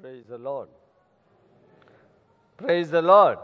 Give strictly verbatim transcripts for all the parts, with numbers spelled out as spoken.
Praise the Lord. Praise the Lord.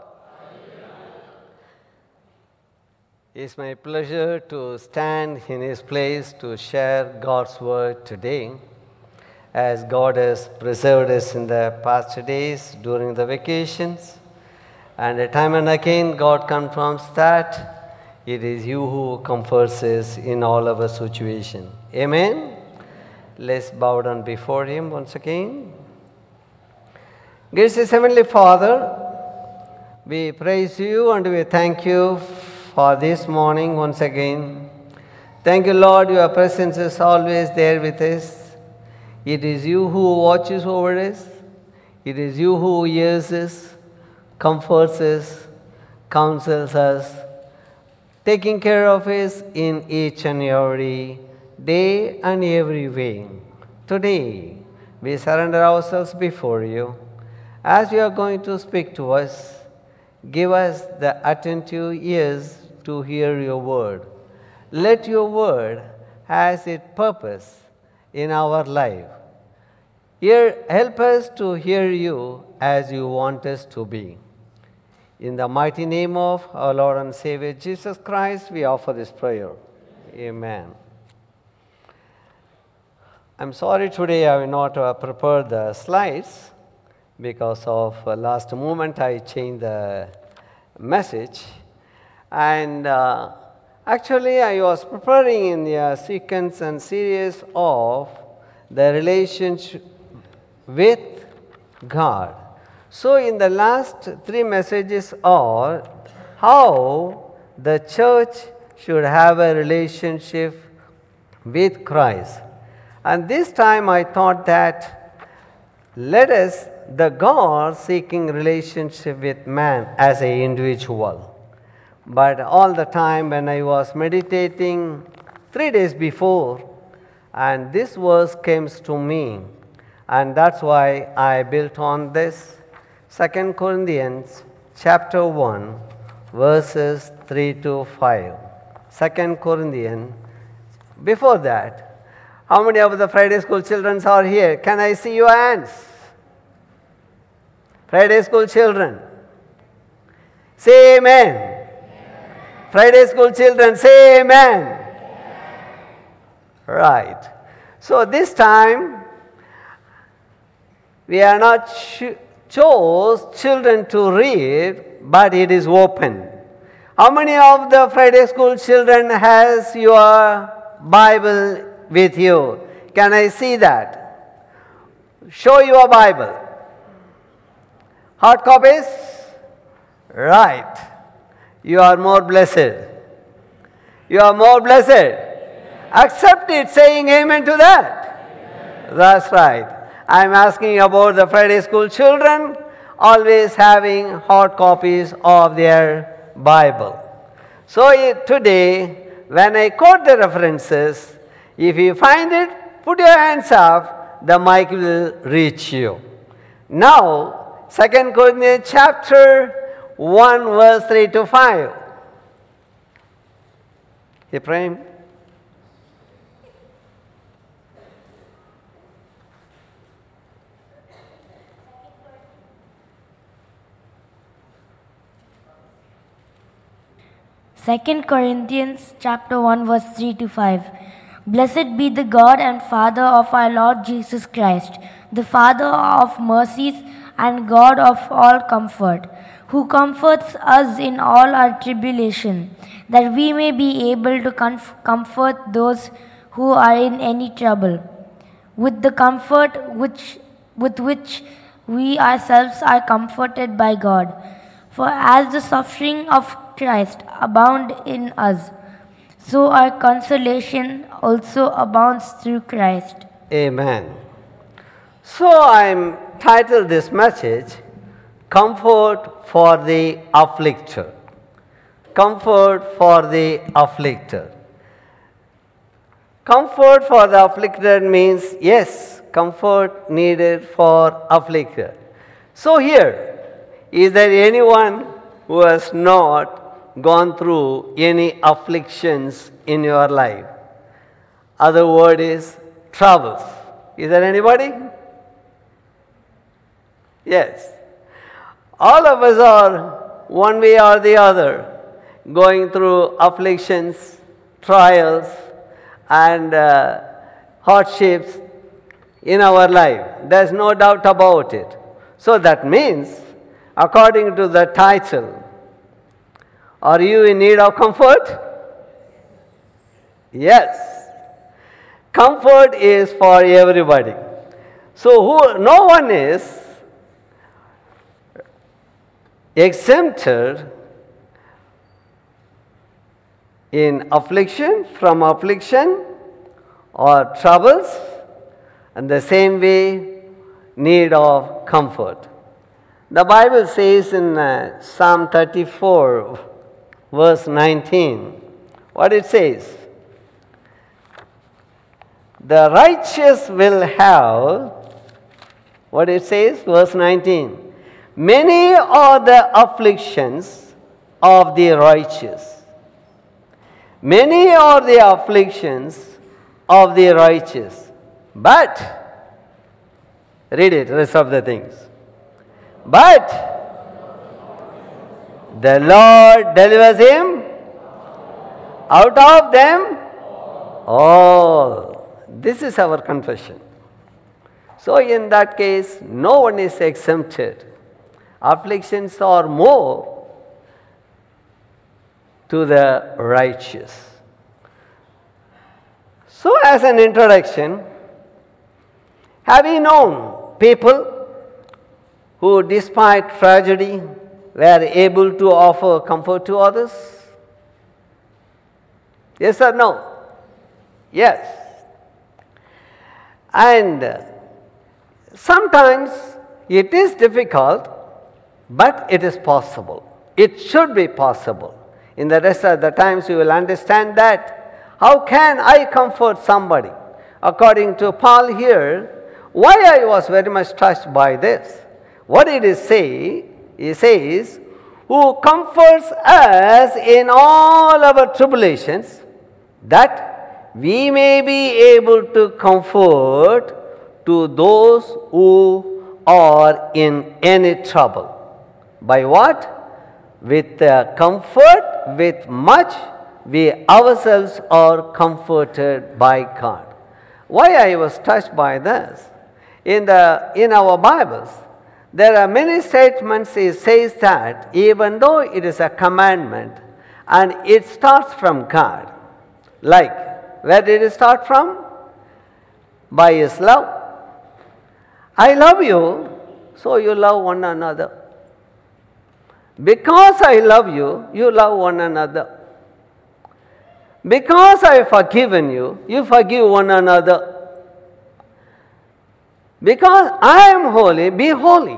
It's my pleasure to stand in His place to share God's word today, as God has preserved us in the past days during the vacations. And time and again, God confirms that it is you who comforts us in all our situation. Amen. Let's bow down before Him once again. Gracious Heavenly Father, we praise you and we thank you for this morning once again. Thank you, Lord, your presence is always there with us. It is you who watches over us. It is you who hears us, comforts us, counsels us, taking care of us in each and every day and every way. Today, we surrender ourselves before you. As you are going to speak to us, give us the attentive ears to hear your word. Let your word has its purpose in our life. Here, help us to hear you as you want us to be. In the mighty name of our Lord and Savior Jesus Christ, we offer this prayer. Amen. I'm sorry today I will not uh, prepare the slides because of uh, last moment I changed the message. And uh, actually I was preparing in the sequence and series of the relationship with God. So in the last three messages are how the church should have a relationship with Christ. And this time I thought that let us, the God seeking relationship with man as an individual. But all the time when I was meditating three days before, and this verse came to me, and that's why I built on this. Second Corinthians chapter one, verses three to five. Second Corinthians, before that, how many of the Friday school children are here? Can I see your hands? Friday school children. Say amen. Amen. Friday school children, say amen. Amen. Right. So this time, we are not cho- chose children to read, but it is open. How many of the Friday school children has your Bible with you? Can I see that? Show your Bible. Hard copies? Right. You are more blessed. You are more blessed. Amen. Accept it, saying amen to that. Amen. That's right. I am asking about the Friday school children always having hard copies of their Bible. So today, when I quote the references, if you find it, put your hands up, the mic will reach you. Now, Second Corinthians chapter one, verse three to five. Ephraim. Second Corinthians chapter one, verse three to five. Blessed be the God and Father of our Lord Jesus Christ, the Father of mercies and God of all comfort, who comforts us in all our tribulation, that we may be able to comf- comfort those who are in any trouble, with the comfort which, with which we ourselves are comforted by God. For as the suffering of Christ abound in us, so our consolation also abounds through Christ. Amen. So I'm titled this message, Comfort for the Afflicted. Comfort for the afflicted. Comfort for the afflicted means, yes, comfort needed for afflicted. So here, is there anyone who has not gone through any afflictions in your life? Other word is troubles. Is there anybody? Yes. All of us are one way or the other going through afflictions, trials, and uh, hardships in our life. There's no doubt about it. So that means, according to the title, are you in need of comfort? Yes. Comfort is for everybody. So who, no one is exempted in affliction, from affliction or troubles, and the same way need of comfort. The Bible says in uh, Psalm thirty-four, verse nineteen, what it says? The righteous will have, what it says, verse nineteen, many are the afflictions of the righteous. Many are the afflictions of the righteous. But, read it, rest of the things. But, the Lord delivers him out of them all. This is our confession. So in that case, no one is exempted. Afflictions are more to the righteous. So as an introduction, have you known people who despite tragedy were able to offer comfort to others? Yes or no? Yes. And sometimes it is difficult, but it is possible. It should be possible. In the rest of the times you will understand that. How can I comfort somebody? According to Paul here, why I was very much touched by this. What did he say? He says, who comforts us in all our tribulations, that we may be able to comfort to those who are in any trouble. By what? With uh, comfort, with much, we ourselves are comforted by God. Why I was touched by this? In, the, in our Bibles, there are many statements it says that even though it is a commandment and it starts from God, like, where did it start from? By His love. I love you, so you love one another. Because I love you, you love one another. Because I have forgiven you, you forgive one another. Because I am holy, be holy.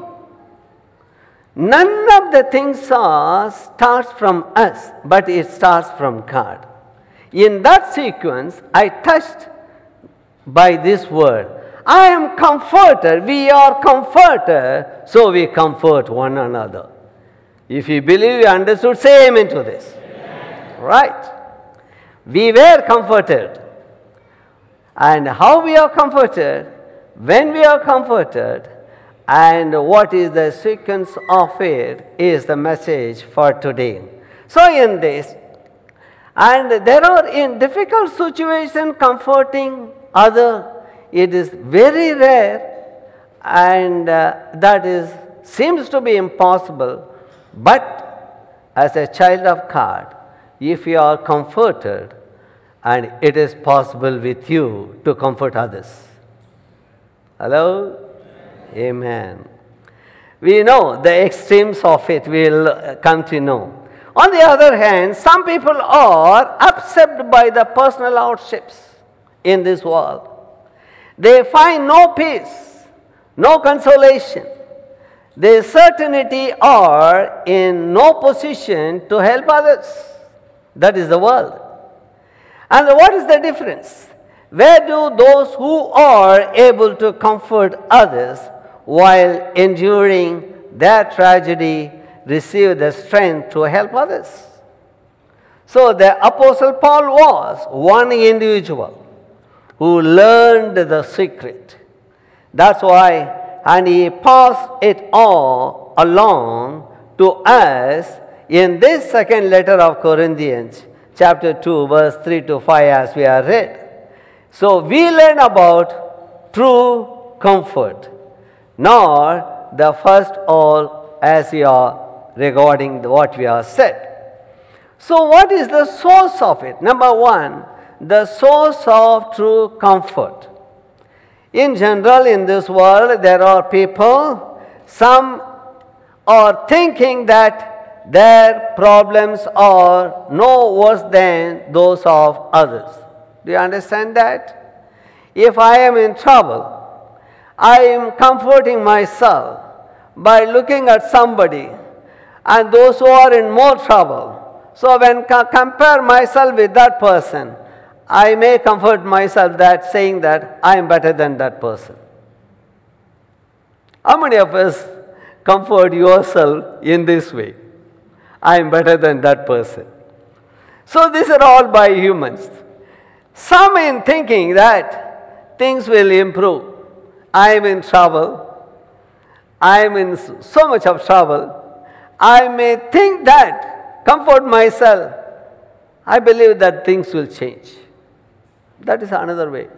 None of the things are starts from us, but it starts from God. In that sequence, I touched by this word. I am comforted, we are comforted, so we comfort one another. If you believe you understood, say amen to this. Amen. Right. We were comforted. And how we are comforted, when we are comforted, and what is the sequence of it is the message for today. So in this, and there are in difficult situation comforting other, it is very rare, and uh, that is seems to be impossible. But as a child of God, if you are comforted, and it is possible with you to comfort others. Hello? Amen. We know the extremes of it, we will come to know. On the other hand, some people are upset by the personal hardships in this world. They find no peace, no consolation. They certainly are in no position to help others. That is the world. And what is the difference? Where do those who are able to comfort others while enduring their tragedy receive the strength to help others? So the Apostle Paul was one individual who learned the secret. That's why and he passed it all along to us in this second letter of Corinthians, chapter two, verse three to five, as we are read. So we learn about true comfort, nor the first all as we are regarding what we have said. So what is the source of it? Number one, the source of true comfort. In general, in this world, there are people, some are thinking that their problems are no worse than those of others. Do you understand that? If I am in trouble, I am comforting myself by looking at somebody and those who are in more trouble. So when I compare myself with that person, I may comfort myself that saying that I am better than that person. How many of us comfort yourself in this way? I am better than that person. So these are all by humans. Some in thinking that things will improve. I am in trouble. I am in so much of trouble. I may think that, comfort myself. I believe that things will change. That is another way.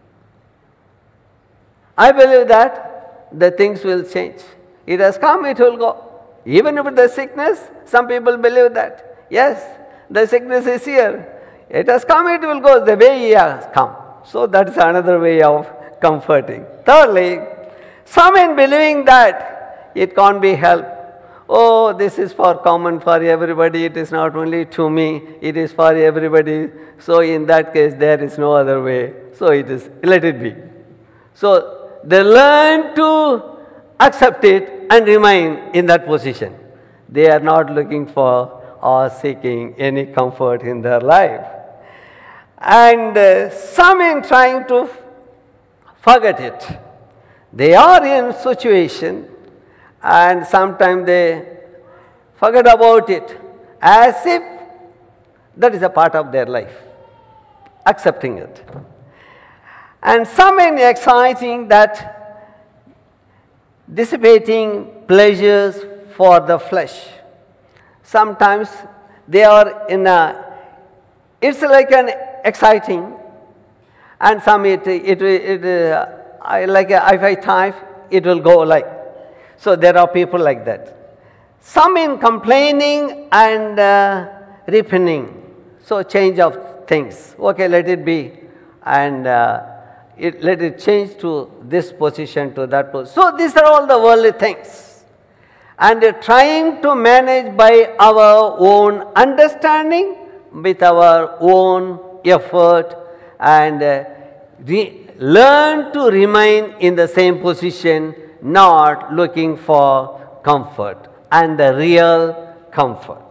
I believe that the things will change. It has come, it will go. Even if the sickness, some people believe that. Yes, the sickness is here. It has come, it will go the way it has come. So that is another way of comforting. Thirdly, some in believing that it can't be helped. Oh, this is for common for everybody. It is not only to me. It is for everybody. So in that case, there is no other way. So it is, let it be. So they learn to accept it and remain in that position. They are not looking for or seeking any comfort in their life. And uh, some in trying to forget it. They are in situation and sometimes they forget about it as if that is a part of their life, accepting it. And some in exciting that dissipating pleasures for the flesh. Sometimes they are in a, it's like an exciting, and some it, it, it, it uh, like a, if I type, it will go like. So there are people like that. Some in complaining and uh, repining. So change of things. Okay, let it be. And uh, it, let it change to this position, to that position. So these are all the worldly things. And uh, trying to manage by our own understanding, with our own effort, and uh, re learn to remain in the same position, not looking for comfort and the real comfort.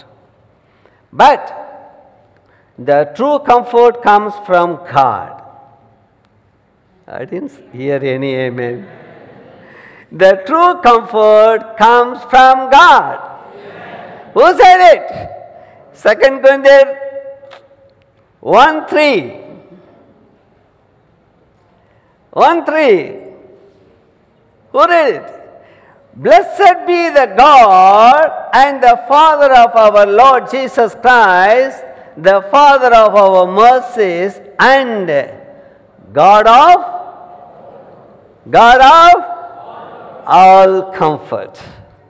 But the true comfort comes from God. I didn't hear any amen. The true comfort comes from God. Amen. Who said it? Second Corinthians one three. one three. Who read it? Blessed be the God and the Father of our Lord Jesus Christ, the Father of our mercies and God of God of all comfort.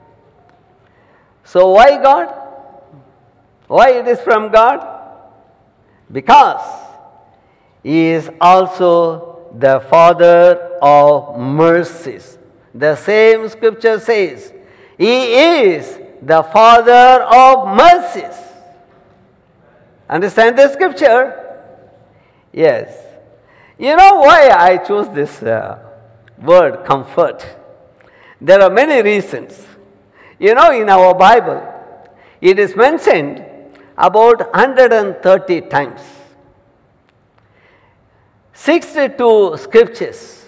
So why God? Why it is from God? Because He is also the Father of mercies. The same scripture says, He is the Father of mercies. Understand the scripture? Yes. You know why I chose this uh, word, comfort? There are many reasons. You know, in our Bible, it is mentioned about one hundred thirty times. sixty-two scriptures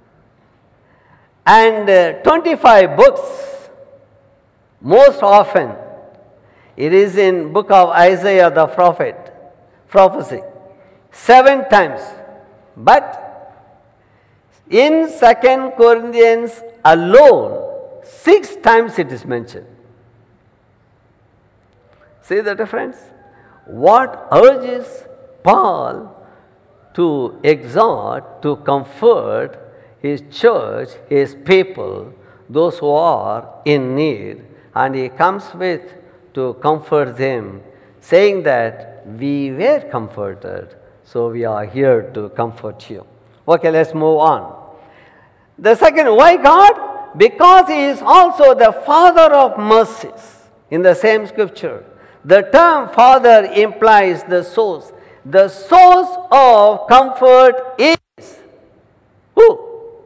and uh, twenty-five books. Most often, it is in book of Isaiah the prophet, prophecy, seven times. But In Second Corinthians alone, six times it is mentioned. See the difference? What urges Paul to exhort, to comfort his church, his people, those who are in need, and he comes with to comfort them, saying that we were comforted, so we are here to comfort you. Okay, let's move on. The second, why God? Because he is also the Father of mercies. In the same scripture, the term Father implies the source. The source of comfort is who?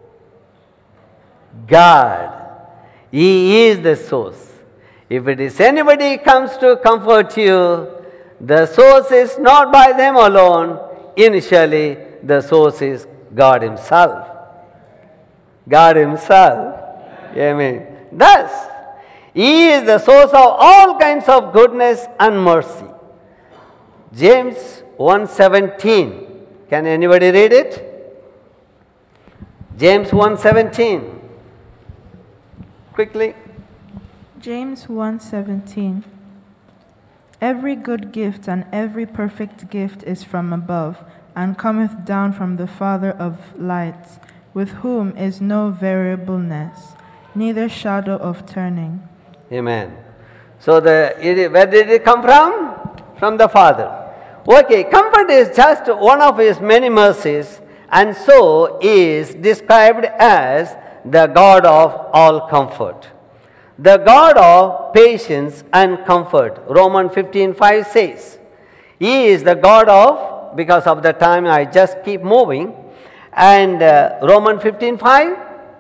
God. He is the source. If it is anybody comes to comfort you, the source is not by them alone. Initially, the source is God Himself. God Himself. Amen. Thus, He is the source of all kinds of goodness and mercy. James one seventeen. Can anybody read it? James one seventeen. Quickly. James one seventeen. Every good gift and every perfect gift is from above, and cometh down from the Father of lights, with whom is no variableness, neither shadow of turning. Amen. So the it, where did it come from? From the Father. Okay, comfort is just one of His many mercies, and so is described as the God of all comfort. The God of patience and comfort. Romans fifteen five says, He is the God of, because of the time I just keep moving, and uh, Romans fifteen five.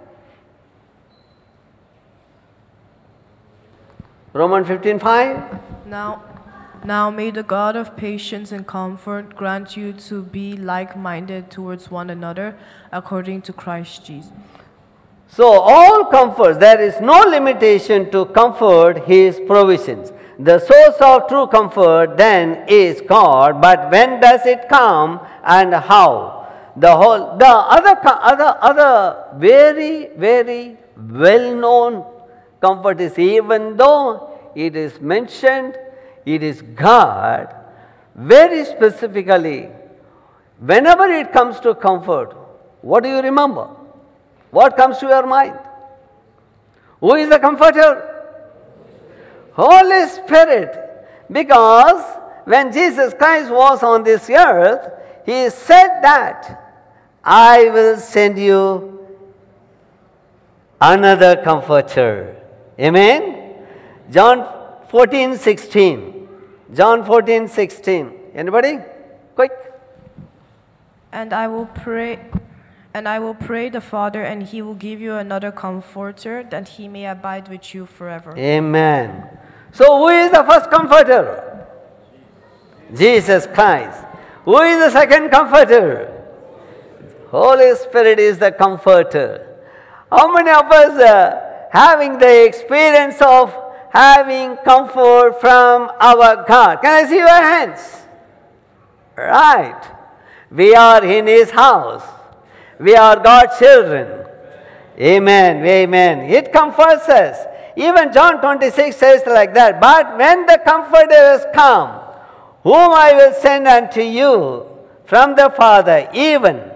Romans fifteen five. Now, now may the God of patience and comfort grant you to be like-minded towards one another according to Christ Jesus. So all comfort, there is no limitation to comfort His provisions. The source of true comfort then is God, but when does it come and how? The whole, the other, other, other very, very well-known comfort is, even though it is mentioned, it is God, very specifically, whenever it comes to comfort, what do you remember? What comes to your mind? Who is the comforter? Holy Spirit. Because when Jesus Christ was on this earth, He said that, I will send you another comforter. Amen? John fourteen sixteen. John fourteen sixteen. Anybody? Quick. And I will pray... And I will pray the Father, and He will give you another comforter, that He may abide with you forever. Amen. So who is the first comforter? Jesus Christ. Who is the second comforter? Holy Spirit is the comforter. How many of us are having the experience of having comfort from our God? Can I see your hands? Right. We are in His house. We are God's children. Amen. Amen. It comforts us. Even John twenty-six says like that. But when the Comforter has come, whom I will send unto you from the Father, even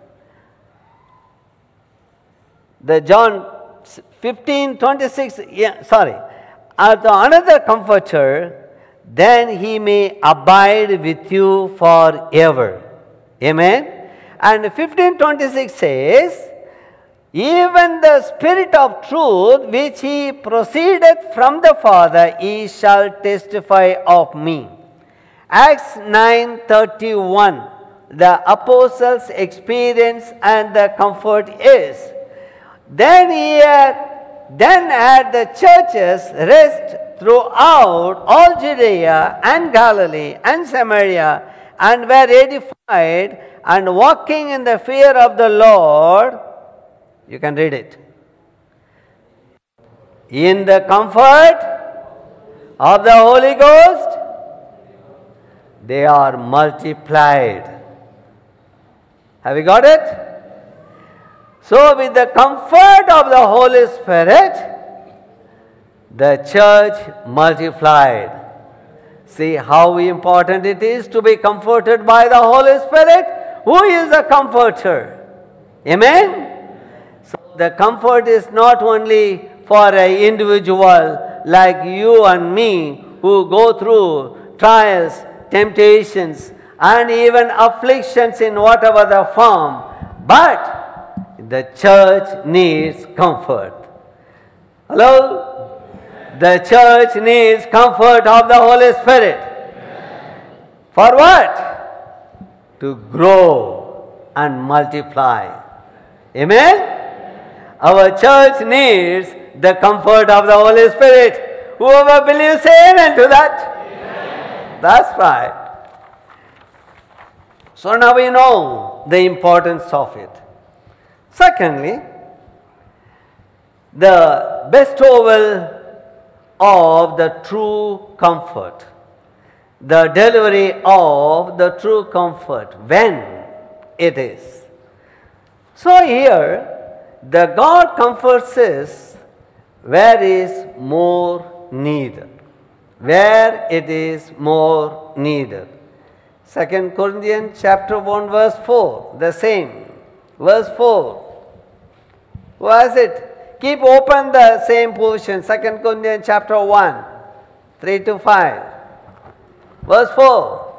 the John fifteen twenty-six, yeah, sorry, uh, the another Comforter, then He may abide with you forever. Amen. And fifteen twenty-six says, even the Spirit of truth, which He proceeded from the Father, He shall testify of me. Acts nine thirty-one, the apostles' experience and the comfort is, then he had, then had the churches rest throughout all Judea and Galilee and Samaria, and were edified and walking in the fear of the Lord. You can read it. In the comfort of the Holy Ghost, they are multiplied. Have you got it? So with the comfort of the Holy Spirit, the church multiplied. See how important it is to be comforted by the Holy Spirit, who is a comforter. Amen? So the comfort is not only for an individual like you and me who go through trials, temptations, and even afflictions in whatever the form, but the church needs comfort. Hello? The church needs comfort of the Holy Spirit. For what? To grow and multiply. Amen? Our church needs the comfort of the Holy Spirit. Whoever believes, say amen to that. Amen. That's right. So now we know the importance of it. Secondly, the bestowal of the true comfort. The delivery of the true comfort, when it is. So here, the God comforts us where is more needed. Where it is more needed. Second Corinthians chapter one verse four, the same. Verse four. Who has it? Keep open the same portion, Second Corinthians chapter one, three to five. Verse four.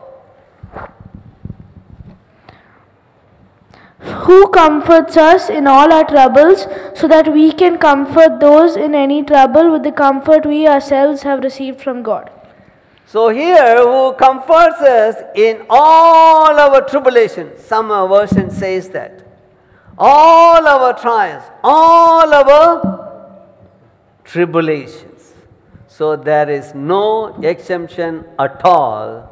Who comforts us in all our troubles, so that we can comfort those in any trouble with the comfort we ourselves have received from God. So here, who comforts us in all our tribulations. Some version says that. All our trials, all our tribulations. So there is no exemption at all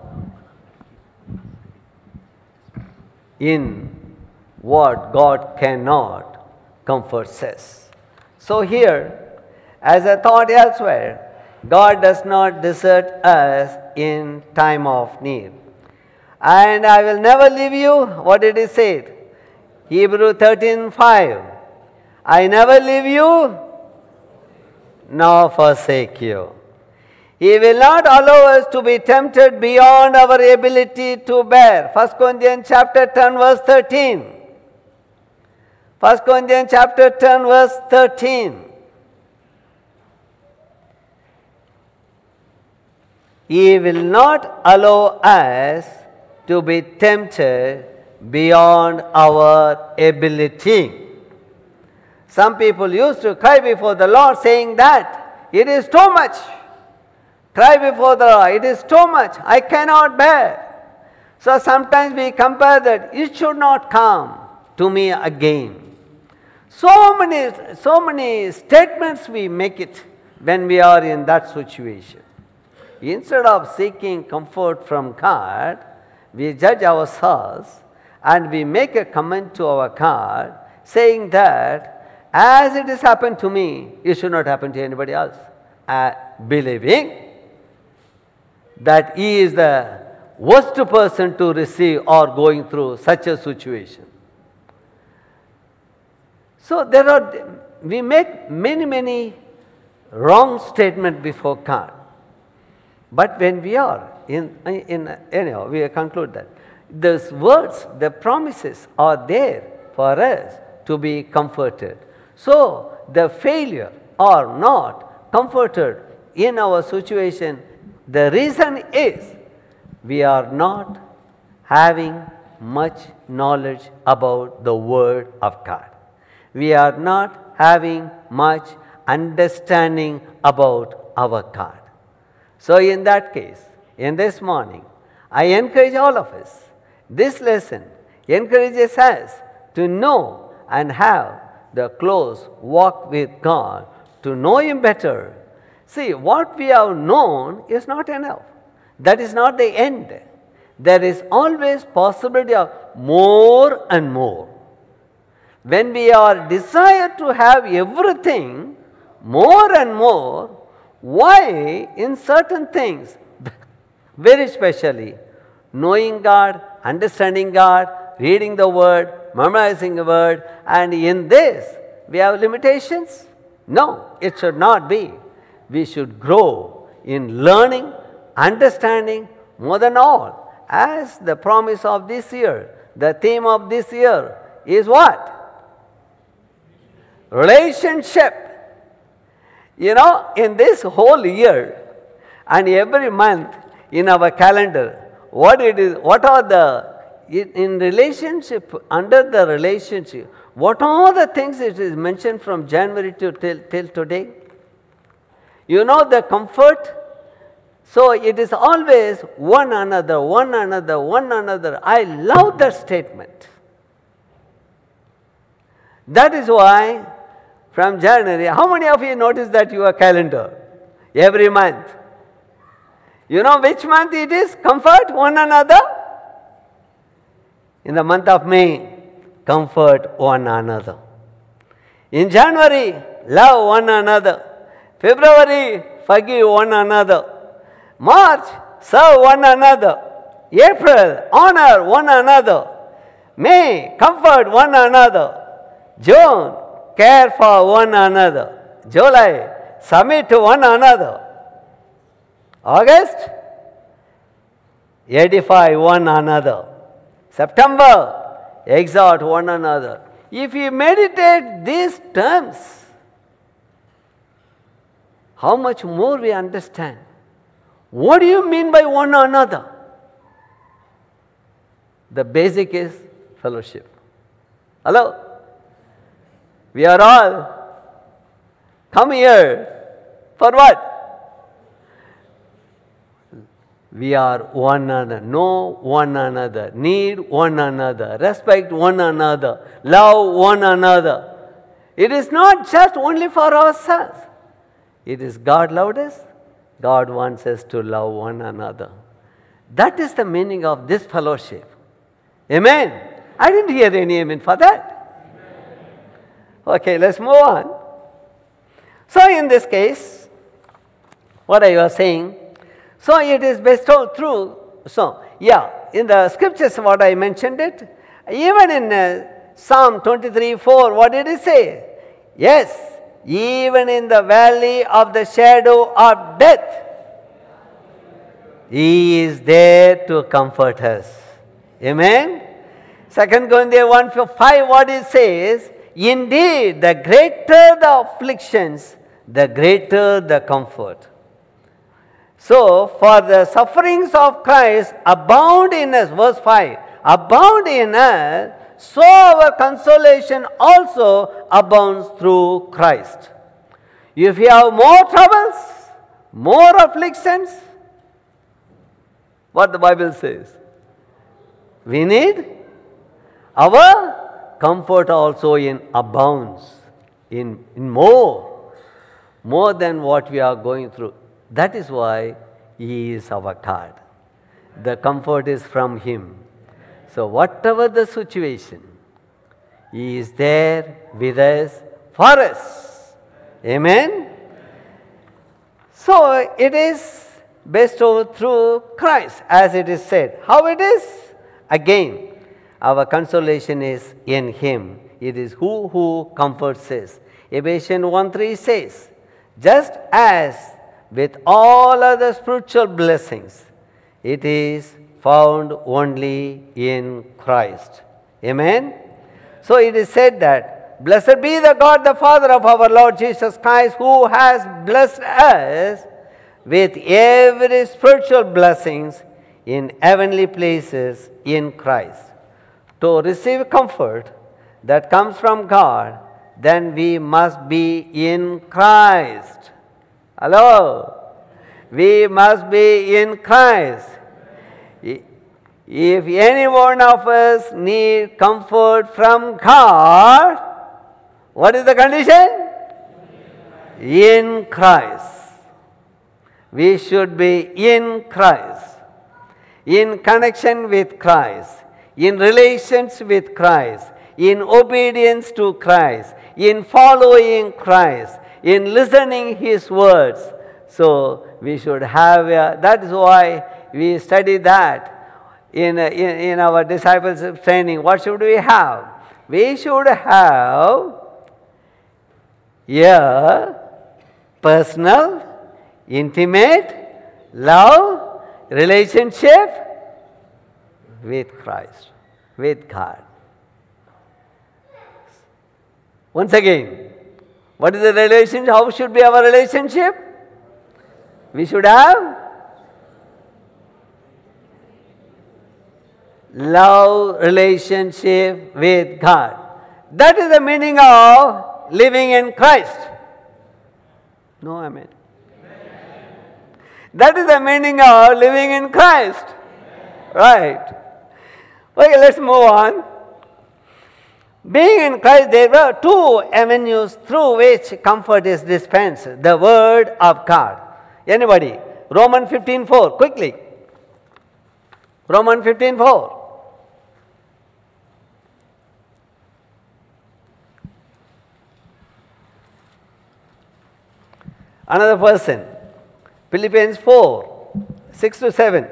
in what God cannot comfort us. So here, as I thought elsewhere, God does not desert us in time of need. And I will never leave you, what did he say? Hebrews thirteen five. I never leave you nor forsake you. He will not allow us to be tempted beyond our ability to bear. First Corinthians chapter ten verse thirteen. First Corinthians chapter ten verse thirteen. He will not allow us to be tempted beyond our ability. Some people used to cry before the Lord saying that it is too much. Cry before the Lord, it is too much, I cannot bear. So sometimes we compare that, it should not come to me again. So many, so many statements we make it when we are in that situation. Instead of seeking comfort from God, we judge ourselves and we make a comment to our God saying that as it has happened to me, it should not happen to anybody else. Uh, believing that he is the worst person to receive or going through such a situation. So there are, we make many, many wrong statements before God. But when we are in, in anyhow, we conclude that those words, the promises are there for us to be comforted. So the failure or not comforted in our situation, the reason is we are not having much knowledge about the Word of God. We are not having much understanding about our God. So in that case, in this morning, I encourage all of us, this lesson encourages us to know and have the close walk with God, to know Him better. See, what we have known is not enough. That is not the end. There is always possibility of more and more. When we are desired to have everything, more and more, why in certain things, very specially, knowing God, understanding God, reading the Word, memorizing a word, and in this we have limitations? No, it should not be. We should grow in learning, understanding, more than all. As the promise of this year, the theme of this year is what? Relationship. You know, in this whole year and every month in our calendar, what it is, what are the, in, in relationship, under the relationship, what are the things it is mentioned from January to till, till today? You know the comfort? So it is always one another, one another, one another. I love that statement. That is why from January, how many of you notice that your calendar every month? You know which month it is? Comfort one another. In the month of May, comfort one another. In January, love one another. February, forgive one another. March, serve one another. April, honor one another. May, comfort one another. June, care for one another. July, submit to one another. August, edify one another. September, exhort one another. If you meditate these terms, how much more we understand. What do you mean by one another? The basic is fellowship. Hello? We are all come here for what? We are one another, know one another, need one another, respect one another, love one another. It is not just only for ourselves. It is God loved us. God wants us to love one another. That is the meaning of this fellowship. Amen. I didn't hear any amen for that. Okay, let's move on. So in this case, what I was saying, so it is bestowed through, so yeah, in the scriptures what I mentioned it, even in uh, Psalm twenty-three four, what did it say? Yes, even in the valley of the shadow of death, He is there to comfort us. Amen. Second Corinthians one five, what it says, indeed, the greater the afflictions, the greater the comfort. So, for the sufferings of Christ abound in us, verse five, abound in us, so our consolation also abounds through Christ. If you have more troubles, more afflictions, what the Bible says, we need our comfort also in abounds, in, in more, more than what we are going through. That is why He is our God. The comfort is from Him. So whatever the situation, He is there with us, for us. Amen. So it is bestowed through Christ, as it is said. How it is? Again, our consolation is in Him. It is who who comforts us. Ephesians one three says, just as with all other spiritual blessings, it is found only in Christ. Amen. So it is said that, blessed be the God, the Father of our Lord Jesus Christ, who has blessed us with every spiritual blessings in heavenly places in Christ. To receive comfort that comes from God, then we must be in Christ. Hello? We must be in Christ. If any one of us need comfort from God, what is the condition? In Christ. We should be in Christ, in connection with Christ, in relations with Christ, in obedience to Christ, in following Christ, in listening His words. So we should have, a, that is why we study that in, in, in our discipleship training. What should we have? We should have a personal, intimate, love, relationship with Christ, with God. Once again, what is the relationship? How should be our relationship? We should have love relationship with God. That is the meaning of living in Christ. No, amen. That is the meaning of living in Christ. Right. Okay, let's move on. Being in Christ, there were two avenues through which comfort is dispensed. The Word of God. Anybody? Romans fifteen four, quickly. Romans fifteen four. Another person. Philippians four, six to seven.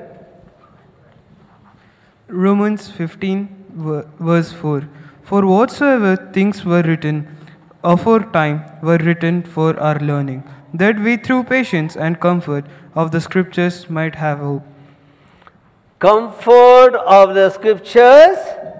Romans fifteen, verse four. For whatsoever things were written aforetime were written for our learning, that we through patience and comfort of the Scriptures might have hope. Comfort of the Scriptures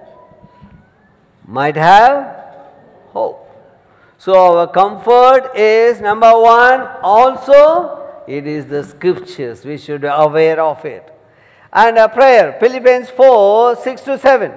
might have hope. So our comfort is, number one, also it is the Scriptures. We should be aware of it. And a prayer, Philippians four, six to seven.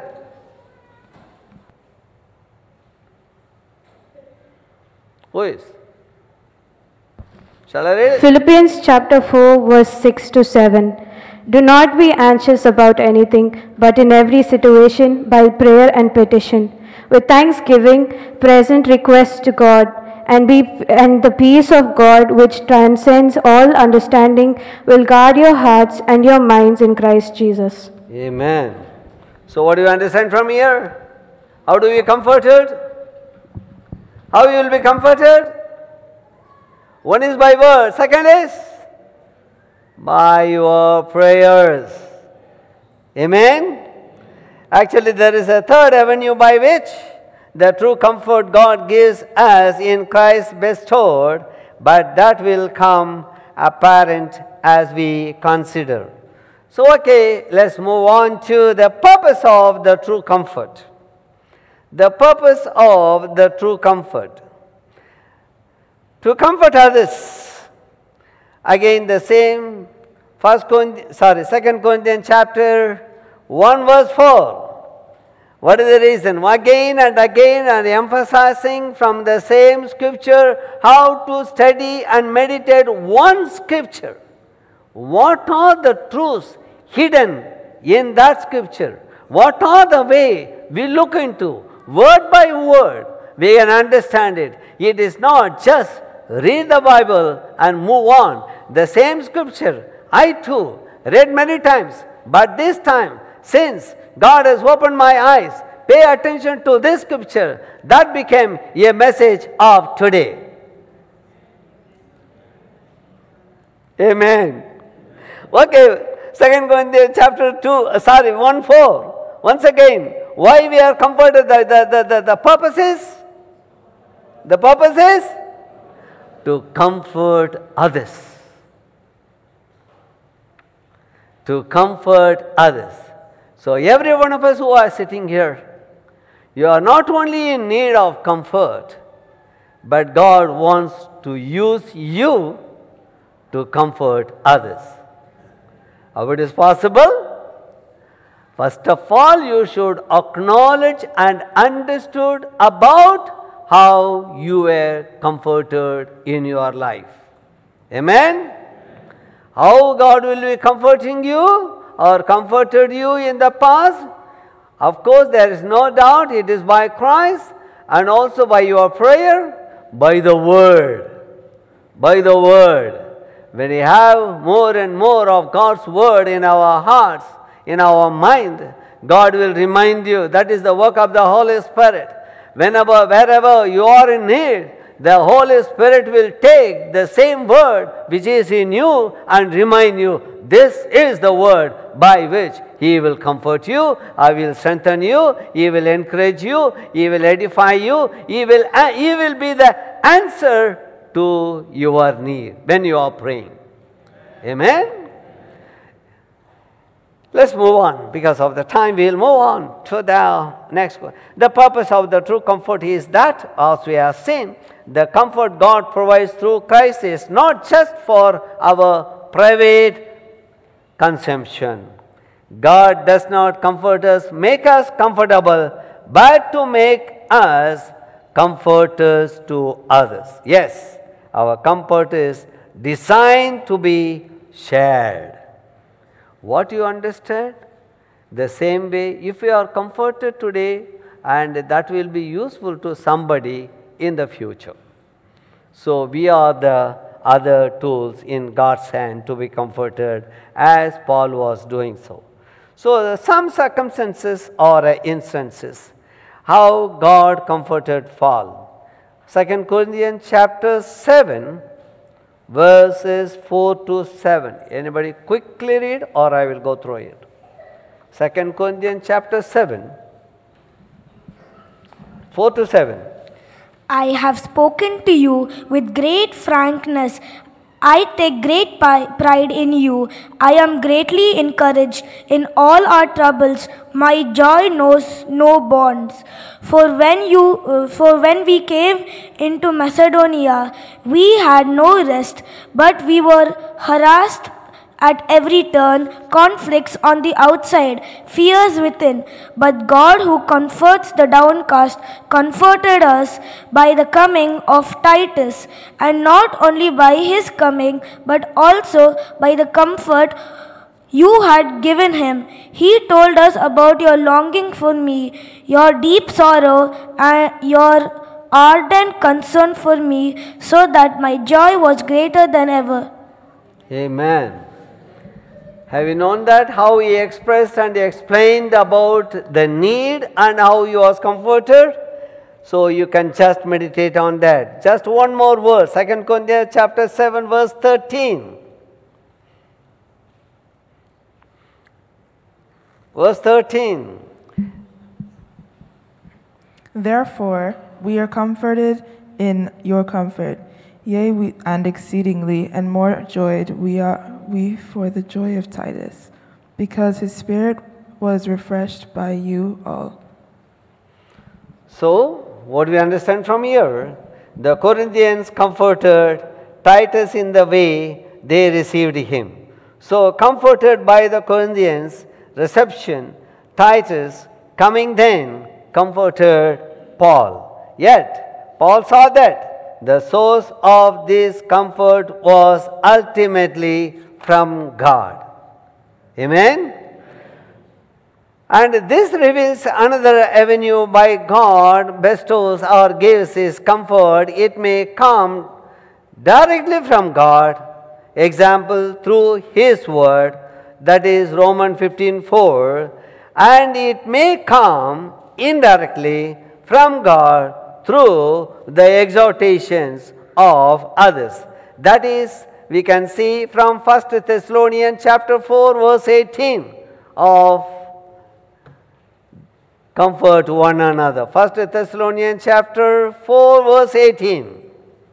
Who is? Shall I read it? Philippians chapter four, verse six to seven. Do not be anxious about anything, but in every situation, by prayer and petition, with thanksgiving, present requests to God, and be and the peace of God, which transcends all understanding, will guard your hearts and your minds in Christ Jesus. Amen. So what do you understand from here? How do we be comforted? How you will be comforted? One is by word, second is by your prayers. Amen? Actually, there is a third avenue by which the true comfort God gives us in Christ bestowed, but that will come apparent as we consider. So, okay, let's move on to the purpose of the true comfort. The purpose of the true comfort. To comfort others. Again, the same First Corinthians, sorry, Second Corinthians chapter one, verse four. What is the reason? Again and again, and emphasizing from the same scripture how to study and meditate one scripture. What are the truths hidden in that scripture? What are the way we look into? Word by word, we can understand it. It is not just read the Bible and move on. The same scripture, I too read many times, but this time, since God has opened my eyes, pay attention to this scripture, that became a message of today. Amen. Okay, Second Corinthians chapter two, sorry, one four. Once again, why we are comforted? The, the, the, the, the purpose is? The purpose is? To comfort others. To comfort others. So every one of us who are sitting here, you are not only in need of comfort, but God wants to use you to comfort others. How it is possible? First of all, you should acknowledge and understood about how you were comforted in your life. Amen? How God will be comforting you or comforted you in the past? Of course, there is no doubt it is by Christ and also by your prayer, by the Word. By the Word. When we have more and more of God's Word in our hearts, in our mind, God will remind you. That is the work of the Holy Spirit. Whenever, wherever you are in need, the Holy Spirit will take the same word which is in you and remind you, this is the word by which He will comfort you, I will strengthen you, He will encourage you, He will edify you, He will, uh, he will be the answer to your need when you are praying. Amen? Let's move on. Because of the time, we will move on to the next one. The purpose of the true comfort is that, as we have seen, the comfort God provides through Christ is not just for our private consumption. God does not comfort us, make us comfortable, but to make us comforters to others. Yes, our comfort is designed to be shared. What you understand? The same way, if you are comforted today, and that will be useful to somebody in the future. So we are the other tools in God's hand to be comforted, as Paul was doing so. So some circumstances or instances how God comforted Paul. Second Corinthians chapter seven, verses four to seven. Anybody quickly read, or I will go through it. Second Corinthians chapter seven, four to seven. I have spoken to you with great frankness. I take great pi- pride in you. I am greatly encouraged in all our troubles. My joy knows no bonds. For when you, uh, for when we came into Macedonia, we had no rest, but we were harassed at every turn, conflicts on the outside, fears within. But God, who comforts the downcast, comforted us by the coming of Titus, and not only by his coming, but also by the comfort you had given him. He told us about your longing for me, your deep sorrow, and your ardent concern for me, so that my joy was greater than ever. Amen. Have you known that how he expressed and explained about the need and how he was comforted? So you can just meditate on that. Just one more verse, Second Corinthians chapter seven, verse thirteen. Verse thirteen. Therefore, we are comforted in your comfort, yea, we, and exceedingly, and more joyed we are we for the joy of Titus, because his spirit was refreshed by you all. So, what we understand from here, the Corinthians comforted Titus in the way they received him. So, comforted by the Corinthians' reception, Titus coming then comforted Paul. Yet, Paul saw that the source of this comfort was ultimately from God. Amen? And this reveals another avenue by God bestows or gives his comfort. It may come directly from God. Example, through his word, that is Romans fifteen four. And it may come indirectly from God through the exhortations of others. That is, we can see from First Thessalonians chapter four, verse eighteen, of comfort one another. First Thessalonians chapter four, verse eighteen.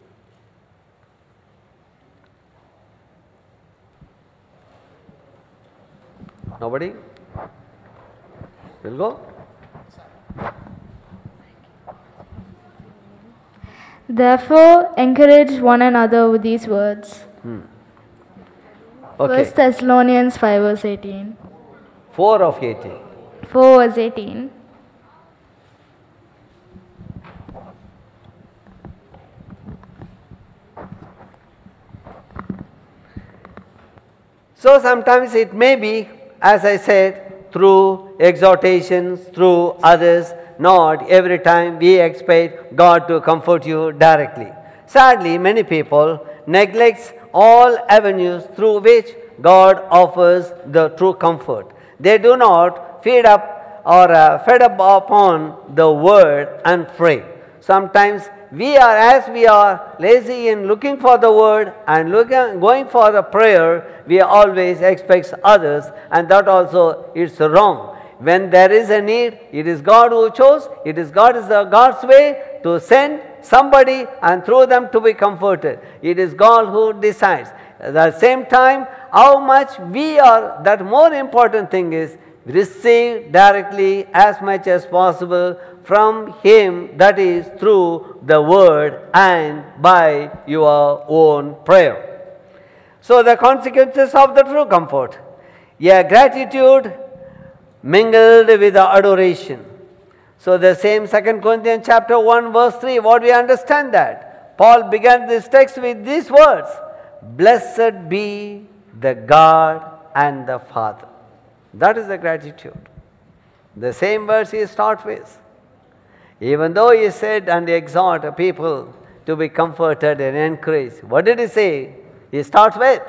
Nobody? We'll go. Therefore, encourage one another with these words. Hmm. Okay. First Thessalonians five verse eighteen. four of eighteen. four verse eighteen. So sometimes it may be, as I said, through exhortations, through others. Not every time we expect God to comfort you directly. Sadly, many people neglect all avenues through which God offers the true comfort. They do not feed up or uh, fed up upon the word and pray. Sometimes we are, as we are lazy in looking for the word and looking, going for the prayer, we always expect others, and that also is wrong. When there is a need, it is God who chose, it is God is the God's way to send somebody and through them to be comforted. It is God who decides. At the same time, how much we are, that more important thing is receive directly as much as possible from Him, that is through the word and by your own prayer. So the consequences of the true comfort. Yeah, gratitude mingled with the adoration. So the same Second Corinthians chapter one verse three, what we understand that? Paul began this text with these words, blessed be the God and the Father. That is the gratitude. The same verse he starts with. Even though he said and exhort people to be comforted and encouraged, what did he say? He starts with,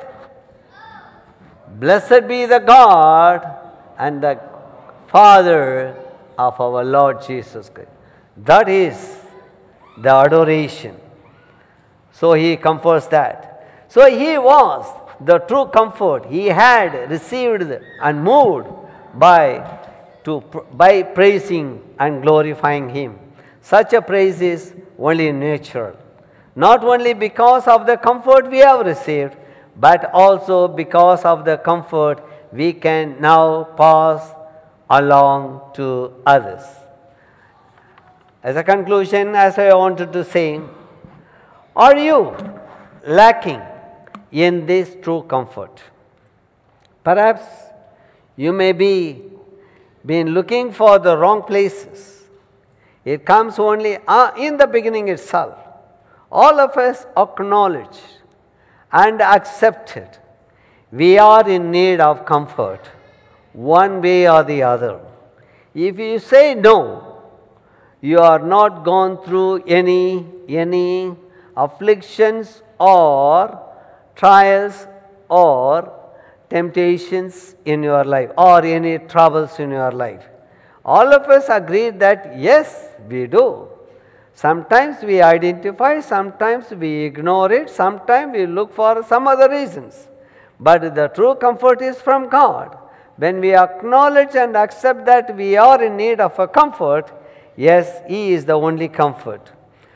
blessed be the God and the Father of our Lord Jesus Christ. That is the adoration. So he comforts that. So he was the true comfort. He had received and moved by, to, by praising and glorifying Him. Such a praise is only natural. Not only because of the comfort we have received, but also because of the comfort we can now pass along to others. As a conclusion, as I wanted to say, are you lacking in this true comfort? Perhaps you may be been looking for the wrong places. It comes only uh, in the beginning itself. All of us acknowledge and accept it. We are in need of comfort, one way or the other. If you say no, you are not gone through any, any afflictions or trials or temptations in your life or any troubles in your life. All of us agree that yes, we do. Sometimes we identify, sometimes we ignore it, sometimes we look for some other reasons. But the true comfort is from God. When we acknowledge and accept that we are in need of a comfort, yes, He is the only comfort.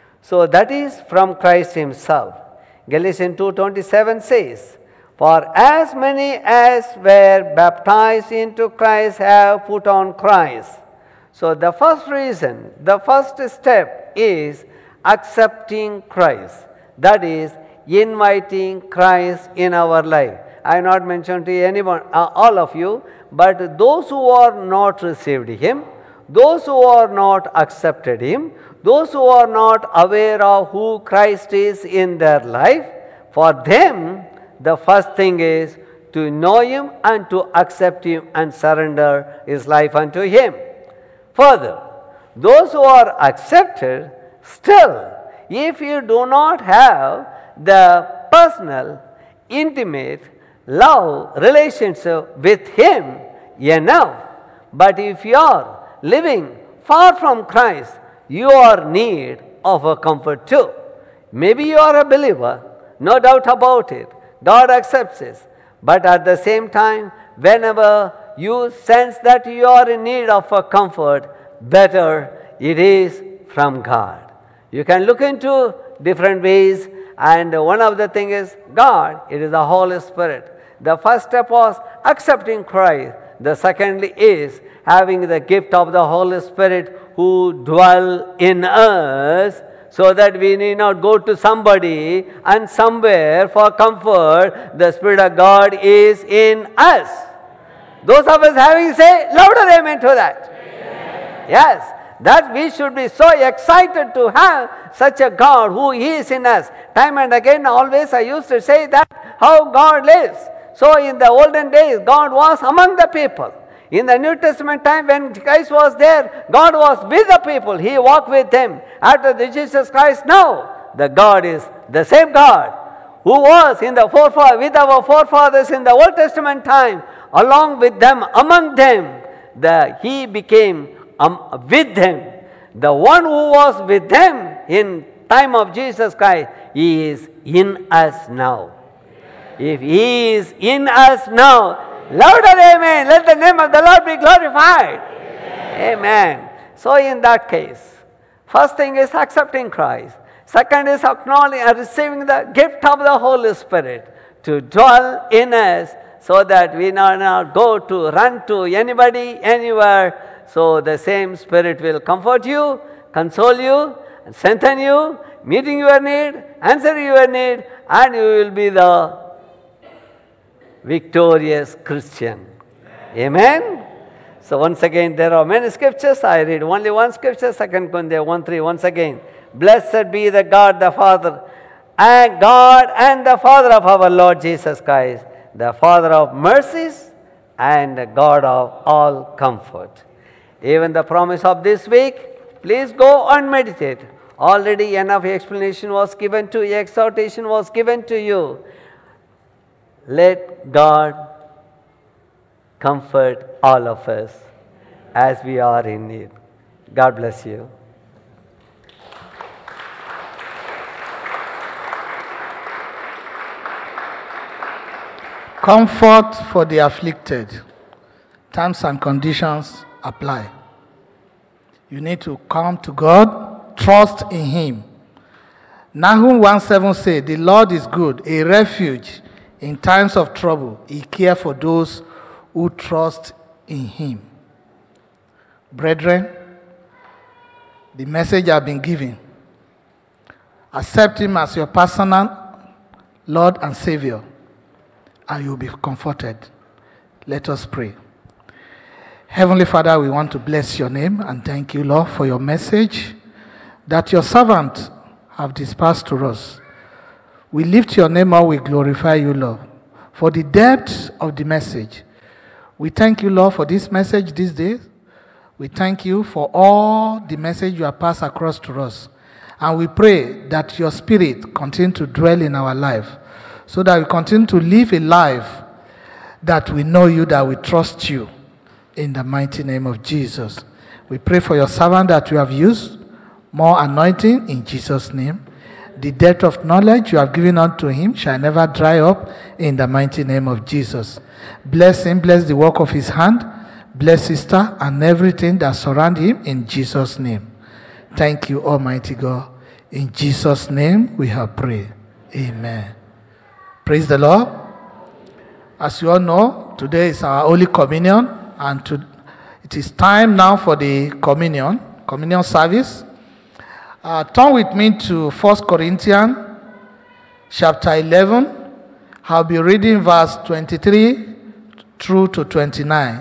So that is from Christ Himself. Galatians two twenty-seven says, for as many as were baptized into Christ have put on Christ. So the first reason, the first step is accepting Christ. That is inviting Christ in our life. I have not mentioned to anyone, uh, all of you, but those who are not received Him, those who are not accepted Him, those who are not aware of who Christ is in their life, for them, the first thing is to know Him and to accept Him and surrender His life unto Him. Further, those who are accepted, still, if you do not have the personal, intimate, love relationship with Him, enough. But if you are living far from Christ, you are in need of a comfort too. Maybe you are a believer, no doubt about it. God accepts it. But at the same time, whenever you sense that you are in need of a comfort, better it is from God. You can look into different ways, and one of the things is God, it is the Holy Spirit. The first step was accepting Christ. The secondly is having the gift of the Holy Spirit who dwell in us, so that we need not go to somebody and somewhere for comfort. The Spirit of God is in us. Those of us having say louder amen to that. Amen. Yes, that we should be so excited to have such a God who is in us. Time and again, always I used to say that how God lives. So in the olden days, God was among the people. In the New Testament time, when Christ was there, God was with the people. He walked with them. After the Jesus Christ, now the God is the same God who was in the forefathers, with our forefathers in the Old Testament time, along with them, among them, the, He became um, with them. The one who was with them in time of Jesus Christ, He is in us now. If He is in us now, louder amen. Let the name of the Lord be glorified. Amen. Amen. So in that case, first thing is accepting Christ. Second is acknowledging and receiving the gift of the Holy Spirit to dwell in us so that we not, not go to run to anybody, anywhere. So the same Spirit will comfort you, console you, and strengthen you, meeting your need, answering your need, and you will be the victorious Christian. Amen. So once again, there are many scriptures. I read only one scripture, Second Corinthians one three. Once again, blessed be the God, the Father, and God and the Father of our Lord Jesus Christ, the Father of mercies and the God of all comfort. Even the promise of this week, please go and meditate. Already enough explanation was given to you, exhortation was given to you. Let God comfort all of us as we are in need. God bless you. Comfort for the afflicted. Terms and conditions apply. You need to come to God, trust in Him. Nahum one seven says, the Lord is good, a refuge in times of trouble. He cares for those who trust in Him. Brethren, the message I've been giving, accept Him as your personal Lord and Savior, and you'll be comforted. Let us pray. Heavenly Father, we want to bless your name and thank you, Lord, for your message that your servant have dispersed to us. We lift your name up, we glorify you, Lord, for the depth of the message. We thank you, Lord, for this message these days. We thank you for all the message you have passed across to us. And we pray that your Spirit continue to dwell in our life, so that we continue to live a life that we know you, that we trust you, in the mighty name of Jesus. We pray for your servant that you have used, more anointing in Jesus' name. The depth of knowledge you have given unto him shall never dry up in the mighty name of Jesus. Bless him, bless the work of his hand, bless sister and everything that surround him in Jesus' name. Thank you, Almighty God. In Jesus' name we have prayed. Amen. Praise the Lord. As you all know, today is our Holy Communion, and to, it is time now for the communion, communion service. Uh, turn with me to First Corinthians chapter eleven. I'll be reading verse twenty-three through to twenty-nine.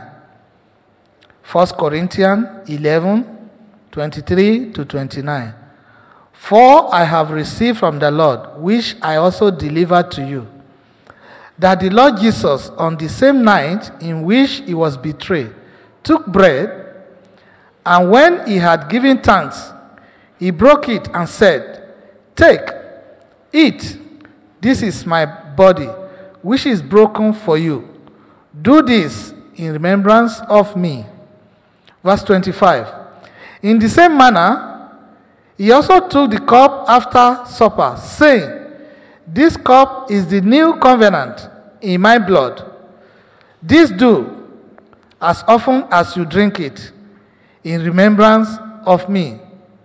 First Corinthians eleven, twenty-three to twenty-nine. For I have received from the Lord, which I also delivered to you, that the Lord Jesus, on the same night in which he was betrayed, took bread, and when he had given thanks, he broke it and said, take, eat, this is my body, which is broken for you. Do this in remembrance of me. Verse twenty-five. In the same manner, he also took the cup after supper, saying, this cup is the new covenant in my blood. This do as often as you drink it, in remembrance of me.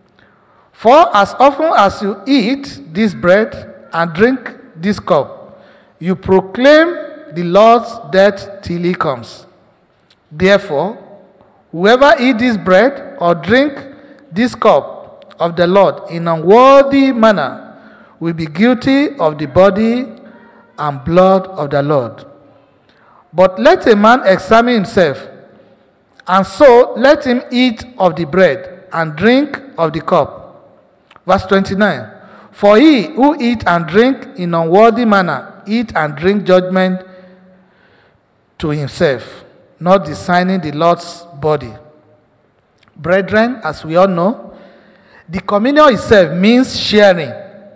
For as often as you eat this bread and drink this cup, you proclaim the Lord's death till he comes. Therefore, whoever eat this bread or drink this cup of the Lord in an unworthy manner will be guilty of the body and blood of the Lord. But let a man examine himself, and so let him eat of the bread and drink of the cup. Verse twenty-nine. For he who eat and drink in unworthy manner, eat and drink judgment to himself, not discerning the Lord's body. Brethren, as we all know, the communion itself means sharing.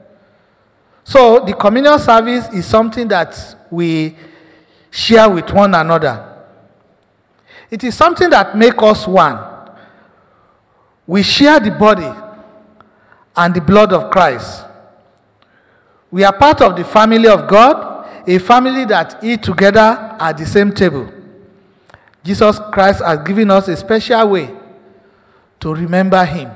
So the communion service is something that we share with one another. It is something that makes us one. We share the body, and the blood of Christ. We are part of the family of God, a family that eat together at the same table. Jesus Christ has given us a special way to remember him,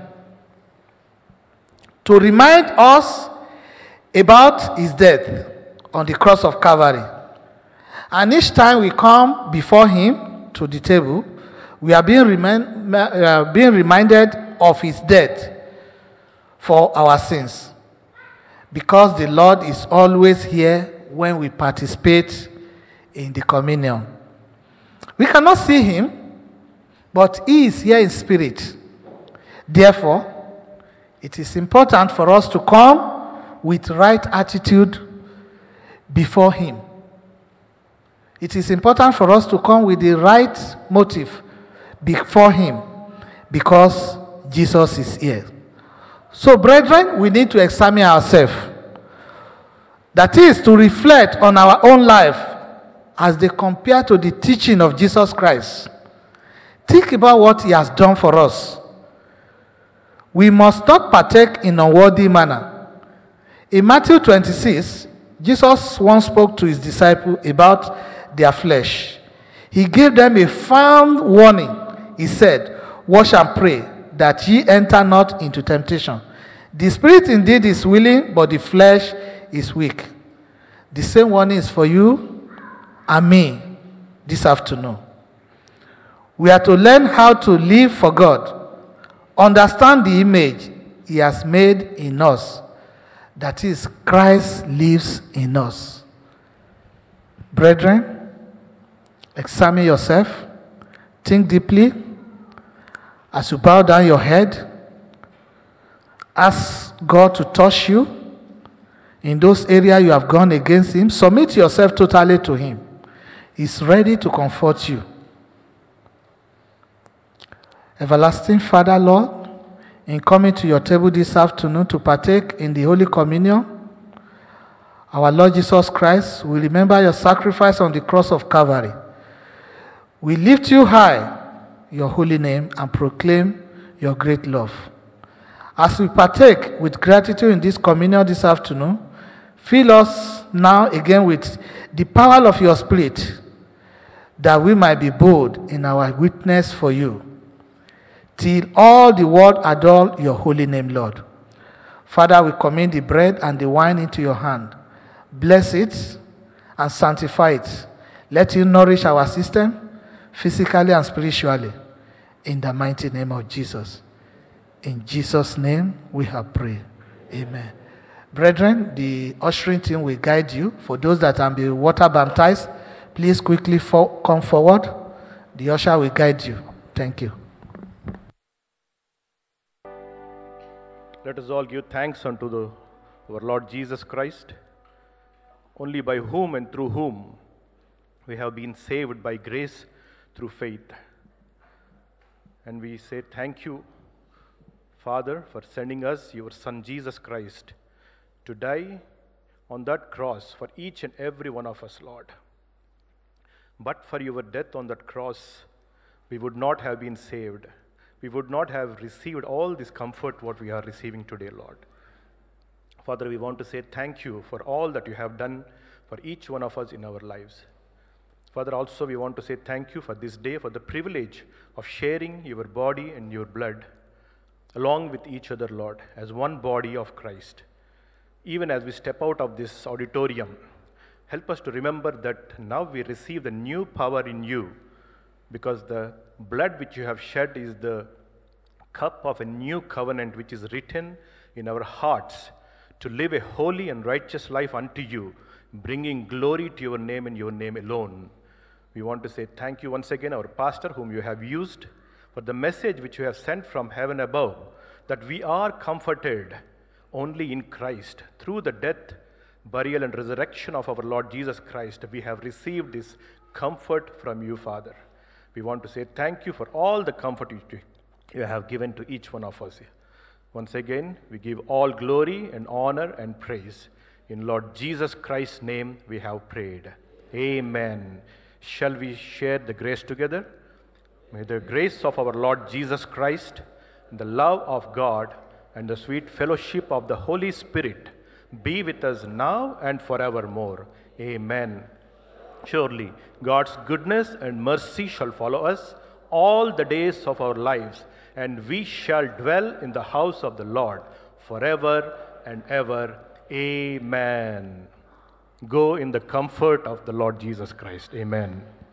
to remind us about his death on the cross of Calvary. And each time we come before him to the table, we are being, remind, uh, being reminded of his death for our sins, because the Lord is always here when we participate in the communion. We cannot see him, but he is here in spirit. Therefore, it is important for us to come with right attitude before him. It is important for us to come with the right motive before him, because Jesus is here. So, brethren, we need to examine ourselves. That is, to reflect on our own life as they compare to the teaching of Jesus Christ. Think about what he has done for us. We must not partake in unworthy manner. In Matthew twenty-six, Jesus once spoke to his disciples about their flesh. He gave them a firm warning. He said, "Watch and pray, that ye enter not into temptation. The spirit indeed is willing, but the flesh is weak." The same warning is for you and me this afternoon. We are to learn how to live for God, understand the image he has made in us. That is, Christ lives in us. Brethren, examine yourself, think deeply. As you bow down your head, ask God to touch you in those areas you have gone against him. Submit yourself totally to him. He's ready to comfort you. Everlasting Father, Lord, in coming to your table this afternoon to partake in the Holy Communion, our Lord Jesus Christ, we remember your sacrifice on the cross of Calvary. We lift you high, your holy name, and proclaim your great love. As we partake with gratitude in this communion this afternoon, fill us now again with the power of your Spirit, that we might be bold in our witness for you, till all the world adore your holy name, Lord. Father, we commit the bread and the wine into your hand. Bless it and sanctify it. Let it nourish our system, physically and spiritually, in the mighty name of Jesus. In Jesus' name we have prayed. Amen. Brethren, the ushering team will guide you. For those that are being water baptized, please quickly for, come forward. The usher will guide you. Thank you. Let us all give thanks unto the, our Lord Jesus Christ, only by whom and through whom we have been saved by grace through faith. And we say thank you, Father, for sending us your Son Jesus Christ to die on that cross for each and every one of us, Lord. But for your death on that cross, we would not have been saved. We would not have received all this comfort what we are receiving today, Lord. Father, we want to say thank you for all that you have done for each one of us in our lives. Father, also we want to say thank you for this day, for the privilege of sharing your body and your blood along with each other, Lord, as one body of Christ. Even as we step out of this auditorium, help us to remember that now we receive the new power in you, because the blood which you have shed is the cup of a new covenant which is written in our hearts to live a holy and righteous life unto you, bringing glory to your name and your name alone. We want to say thank you once again, our pastor, whom you have used, for the message which you have sent from heaven above, that we are comforted only in Christ. Through the death, burial, and resurrection of our Lord Jesus Christ, we have received this comfort from you, Father. We want to say thank you for all the comfort you have given to each one of us. Once again, we give all glory and honor and praise. In Lord Jesus Christ's name we have prayed. Amen. Shall we share the grace together? May the grace of our Lord Jesus Christ, the love of God, and the sweet fellowship of the Holy Spirit be with us now and forevermore. Amen. Surely God's goodness and mercy shall follow us all the days of our lives, and we shall dwell in the house of the Lord forever and ever. Amen. Go in the comfort of the Lord Jesus Christ. Amen.